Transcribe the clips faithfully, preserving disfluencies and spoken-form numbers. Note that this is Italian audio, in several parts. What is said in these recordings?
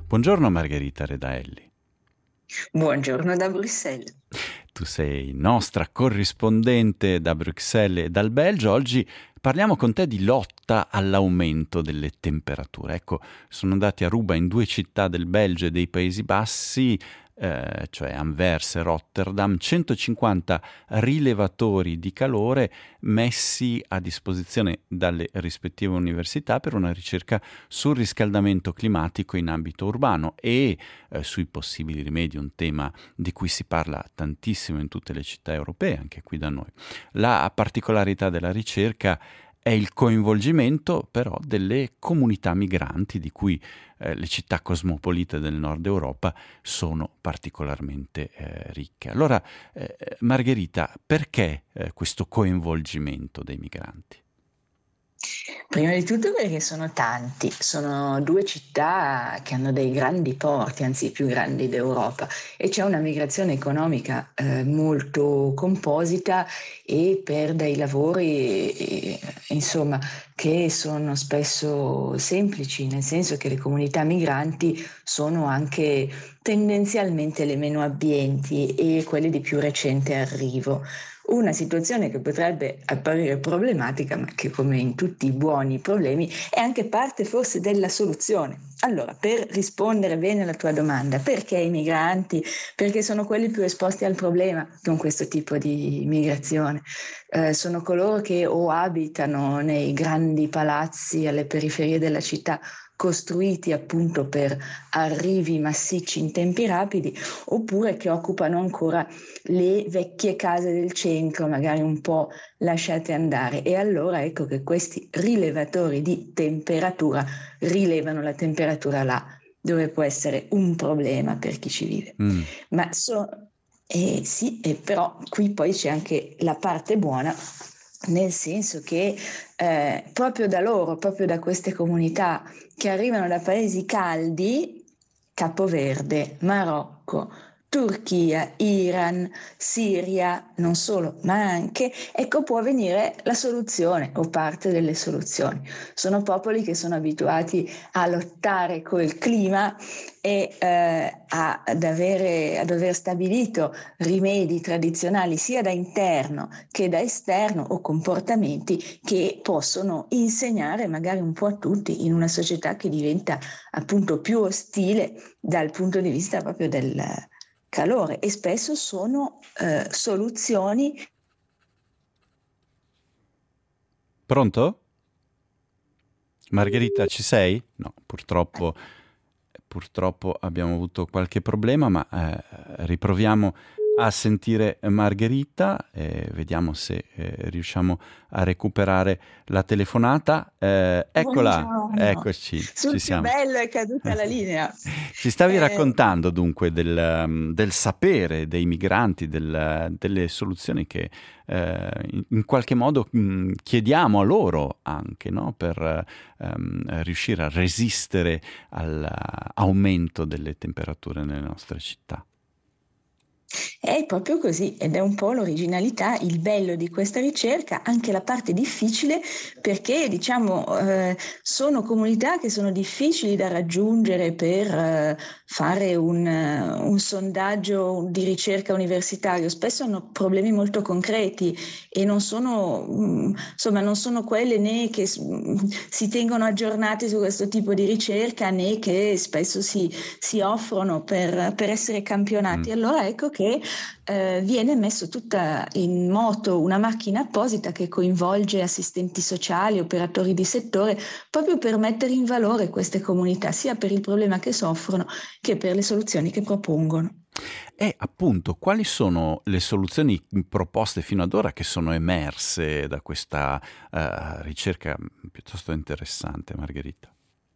Buongiorno Margherita Redaelli. Buongiorno da Bruxelles. Tu sei nostra corrispondente da Bruxelles e dal Belgio. Oggi parliamo con te di lotta all'aumento delle temperature. Ecco, sono andati a ruba in due città del Belgio e dei Paesi Bassi, eh, cioè Anvers e Rotterdam, centocinquanta rilevatori di calore messi a disposizione dalle rispettive università per una ricerca sul riscaldamento climatico in ambito urbano e eh, sui possibili rimedi, un tema di cui si parla tantissimo in tutte le città europee, anche qui da noi. La particolarità della ricerca è il coinvolgimento però delle comunità migranti di cui eh, le città cosmopolite del nord Europa sono particolarmente eh, ricche. Allora, eh, Margherita, perché eh, questo coinvolgimento dei migranti? Prima di tutto perché sono tanti, sono due città che hanno dei grandi porti, anzi i più grandi d'Europa, e c'è una migrazione economica eh, molto composita e per dei lavori eh, insomma che sono spesso semplici, nel senso che le comunità migranti sono anche tendenzialmente le meno abbienti e quelle di più recente arrivo. Una situazione che potrebbe apparire problematica, ma che come in tutti i buoni problemi è anche parte forse della soluzione. Allora, per rispondere bene alla tua domanda, perché i migranti? Perché sono quelli più esposti al problema con questo tipo di migrazione. Eh, sono coloro che o abitano nei grandi palazzi alle periferie della città, costruiti appunto per arrivi massicci in tempi rapidi, oppure che occupano ancora le vecchie case del centro, magari un po' lasciate andare. E allora ecco che questi rilevatori di temperatura rilevano la temperatura là, dove può essere un problema per chi ci vive. Mm. Ma so, eh, sì, eh, però qui poi c'è anche la parte buona, nel senso che eh, proprio da loro, proprio da queste comunità che arrivano da paesi caldi, Capoverde, Marocco, Turchia, Iran, Siria, non solo, ma anche, ecco può venire la soluzione o parte delle soluzioni. Sono popoli che sono abituati a lottare col clima e eh, a, ad, avere, ad aver stabilito rimedi tradizionali sia da interno che da esterno o comportamenti che possono insegnare magari un po' a tutti in una società che diventa appunto più ostile dal punto di vista proprio del calore, e spesso sono eh, soluzioni. Pronto? Margherita, ci sei? No, purtroppo, purtroppo abbiamo avuto qualche problema, ma eh, riproviamo a sentire Margherita e vediamo se eh, riusciamo a recuperare la telefonata. Eh, eccola, Buongiorno. eccoci, Sul ci siamo. più bello è caduta la linea. Ci stavi eh, raccontando dunque del, del sapere dei migranti, del, delle soluzioni che eh, in, in qualche modo mh, chiediamo a loro anche, no? Per ehm, riuscire a resistere all'aumento delle temperature nelle nostre città. È proprio così, ed è un po' l'originalità, il bello di questa ricerca, anche la parte difficile, perché diciamo eh, sono comunità che sono difficili da raggiungere per eh, fare un, un sondaggio di ricerca universitario. Spesso hanno problemi molto concreti e non sono, mh, insomma, non sono quelle né che mh, si tengono aggiornati su questo tipo di ricerca né che spesso si, si offrono per, per essere campionati. Mm. Allora ecco che che eh, viene messo tutta in moto una macchina apposita che coinvolge assistenti sociali, operatori di settore, proprio per mettere in valore queste comunità, sia per il problema che soffrono che per le soluzioni che propongono. E appunto, quali sono le soluzioni proposte fino ad ora che sono emerse da questa uh, ricerca piuttosto interessante, Margherita?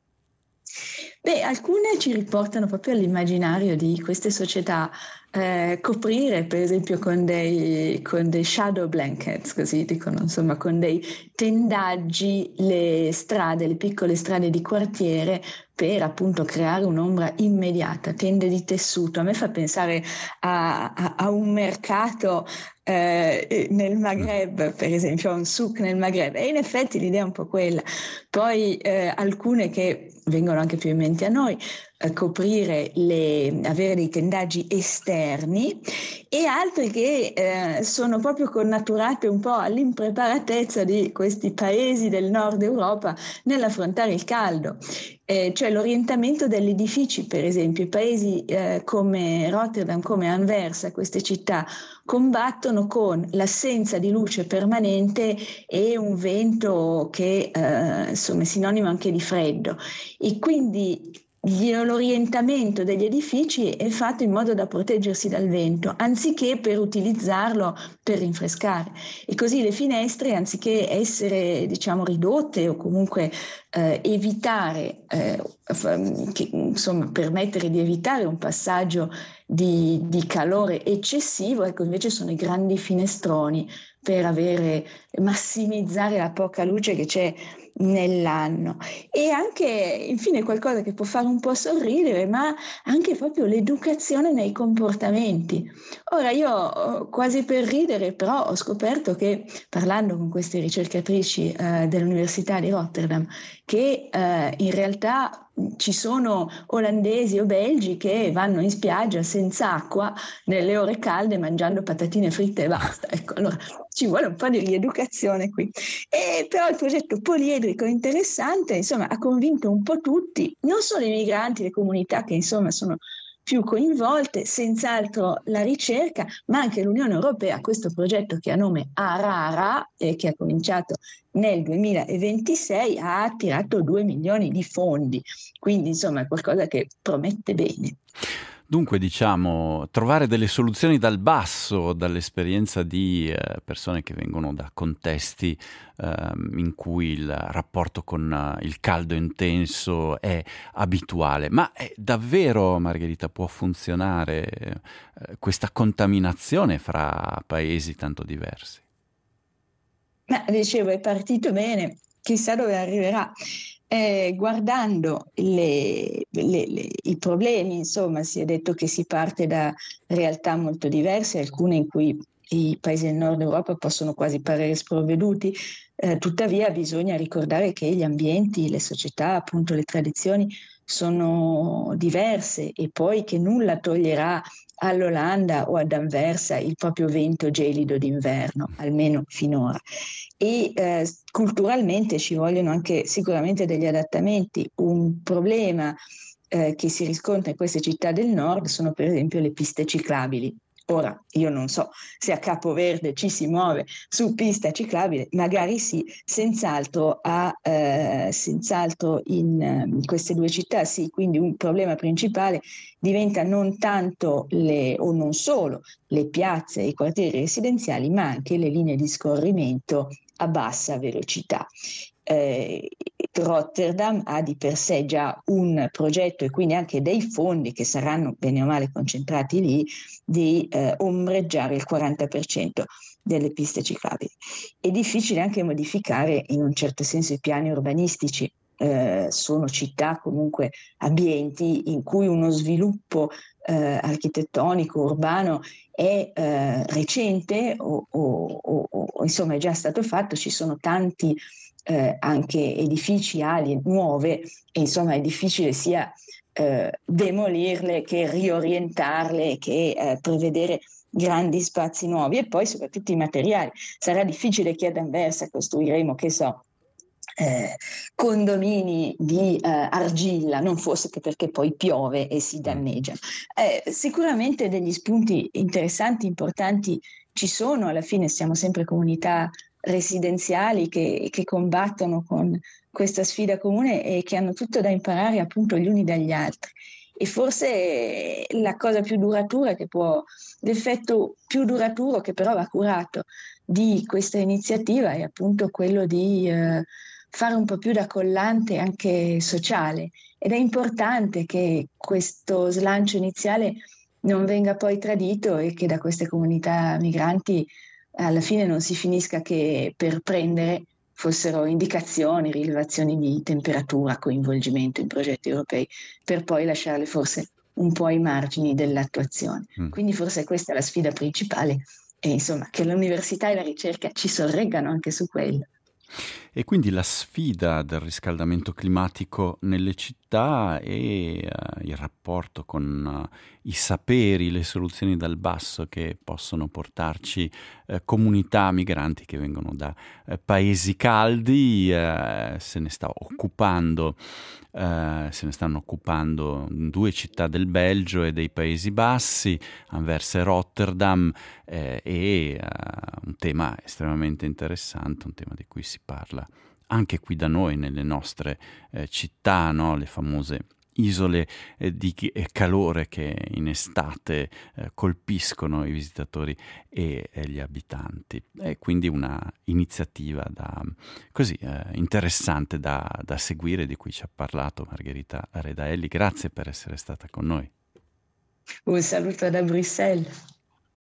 Beh, alcune ci riportano proprio all'immaginario di queste società, eh, coprire per esempio con dei, con dei shadow blankets, così dicono, insomma con dei tendaggi le strade, le piccole strade di quartiere per appunto creare un'ombra immediata, tende di tessuto. A me fa pensare a, a, a un mercato eh, nel Maghreb, per esempio, a un souk nel Maghreb, e in effetti l'idea è un po' quella. Poi eh, alcune che vengono anche più in mente a noi, coprire le, avere dei tendaggi esterni, e altri che eh, sono proprio connaturate un po' all'impreparatezza di questi paesi del nord Europa nell'affrontare il caldo. Eh, cioè l'orientamento degli edifici, per esempio, i paesi eh, come Rotterdam, come Anversa, queste città combattono con l'assenza di luce permanente e un vento che eh, insomma è sinonimo anche di freddo, e quindi l'orientamento degli edifici è fatto in modo da proteggersi dal vento, anziché per utilizzarlo per rinfrescare. E così le finestre, anziché essere, diciamo, ridotte o comunque eh, evitare, eh, che, insomma, permettere di evitare un passaggio di, di calore eccessivo, ecco, invece sono i grandi finestroni per avere, massimizzare la poca luce che c'è nell'anno. E anche, infine, qualcosa che può fare un po' sorridere, ma anche proprio l'educazione nei comportamenti. Ora, io quasi per ridere, però ho scoperto che, parlando con queste ricercatrici eh, dell'Università di Rotterdam, che eh, in realtà ci sono olandesi o belgi che vanno in spiaggia senza acqua nelle ore calde mangiando patatine fritte e basta. Ecco, allora ci vuole un po' di rieducazione qui. E però il progetto poliedrico è interessante, insomma, ha convinto un po' tutti, non solo i migranti, le comunità che insomma sono più coinvolte, senz'altro la ricerca, ma anche l'Unione Europea. Questo progetto, che ha nome ARARA e che ha cominciato nel duemilaventisei, ha attirato due milioni di fondi, quindi insomma è qualcosa che promette bene. Dunque, diciamo, trovare delle soluzioni dal basso, dall'esperienza di eh, persone che vengono da contesti eh, in cui il rapporto con uh, il caldo intenso è abituale. Ma è davvero, Margherita, può funzionare eh, questa contaminazione fra paesi tanto diversi? Ma dicevo, è partito bene, chissà dove arriverà. Eh, guardando le, le, le, i problemi, insomma, si è detto che si parte da realtà molto diverse, alcune in cui i paesi del nord Europa possono quasi parere sprovveduti, eh, tuttavia bisogna ricordare che gli ambienti, le società, appunto le tradizioni sono diverse, e poi che nulla toglierà all'Olanda o ad Anversa il proprio vento gelido d'inverno, almeno finora. E eh, culturalmente ci vogliono anche sicuramente degli adattamenti. Un problema eh, che si riscontra in queste città del nord sono per esempio le piste ciclabili. Ora, io non so se a Capoverde ci si muove su pista ciclabile, magari sì, senz'altro, a, eh, senz'altro in, in queste due città sì, quindi un problema principale diventa non tanto le, o non solo le piazze e i quartieri residenziali, ma anche le linee di scorrimento a bassa velocità. Eh, Rotterdam ha di per sé già un progetto, e quindi anche dei fondi che saranno bene o male concentrati lì, di eh, ombreggiare il quaranta per cento delle piste ciclabili. È difficile anche modificare in un certo senso i piani urbanistici. Eh, sono città comunque ambienti in cui uno sviluppo eh, architettonico, urbano è eh, recente o, o, o, o insomma è già stato fatto. Ci sono tanti eh, anche edifici, ali nuove, e insomma è difficile sia eh, demolirle che riorientarle, che eh, prevedere grandi spazi nuovi. E poi soprattutto i materiali. Sarà difficile che ad Anversa costruiremo, che so, Eh, condomini di eh, argilla, non fosse che perché poi piove e si danneggia. Eh, sicuramente degli spunti interessanti, importanti ci sono. Alla fine siamo sempre comunità residenziali che, che combattono con questa sfida comune e che hanno tutto da imparare appunto gli uni dagli altri. E forse la cosa più duratura che può, l'effetto più duraturo che però va curato di questa iniziativa è appunto quello di eh, fare un po' più da collante anche sociale, ed è importante che questo slancio iniziale non venga poi tradito e che da queste comunità migranti alla fine non si finisca che per prendere fossero indicazioni, rilevazioni di temperatura, coinvolgimento in progetti europei, per poi lasciarle forse un po' ai margini dell'attuazione. Mm. Quindi forse questa è la sfida principale, e insomma che l'università e la ricerca ci sorreggano anche su quello. E quindi la sfida del riscaldamento climatico nelle città e eh, il rapporto con eh, i saperi, le soluzioni dal basso che possono portarci eh, comunità migranti che vengono da eh, paesi caldi, eh, se ne sta occupando, eh, se ne stanno occupando in due città del Belgio e dei Paesi Bassi, Anversa e Rotterdam, eh, e eh, un tema estremamente interessante, un tema di cui si parla anche qui da noi, nelle nostre eh, città, no? Le famose isole eh, di chi- eh, calore che in estate eh, colpiscono i visitatori e, e gli abitanti. È quindi una iniziativa da, così, eh, interessante da, da seguire, di cui ci ha parlato Margherita Redaelli. Grazie per essere stata con noi. Un saluto da Bruxelles.